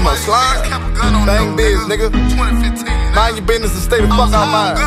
my slime. Bang biz, nigga. 2015. Mind your business and stay the fuck out mine.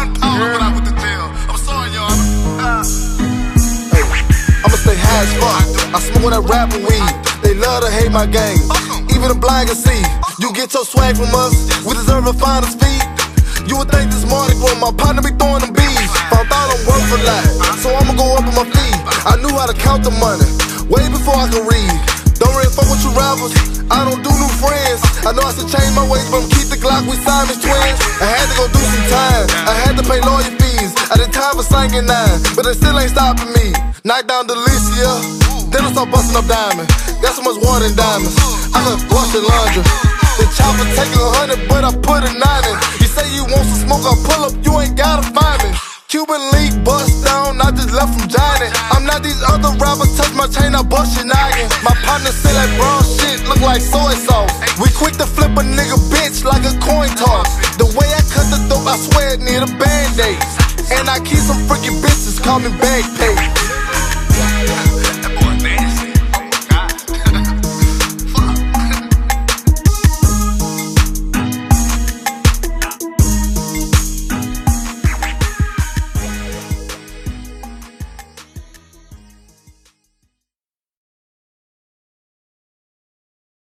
Hey, I'ma stay high as fuck. I smoke that rapper weed. They love to hate my game. Even the blind can see. You get your swag from us, we deserve a finer speed. You would think this Mardi Gras, my partner be throwing them bees. Found out I'm worth a lot, so I'ma go up on my feet. I knew how to count the money, way before I could read. Don't really fuck with you rappers, I don't do new friends. I know I should change my ways, but I'm keep the Glock, we Simon's twins. I had to go do some time, I had to pay lawyer fees. I did time for singing 9, but they still ain't stopping me. Knock down Delicia, then I start busting up diamonds. Got so much water and diamonds, I could wash the laundry. The chopper taking 100, but I put a 9 in. You say you want some smoke, I'll pull up, you ain't gotta find me. Cuban link bust down, I just left from Johnny. I'm not these other rappers, touch my chain, I bust your noggin. My partner say like brown shit, look like soy sauce. We quick to flip a nigga bitch like a coin toss. The way I cut the dope, I swear it need a band-aid. And I keep some freaking bitches, call me Bagpage.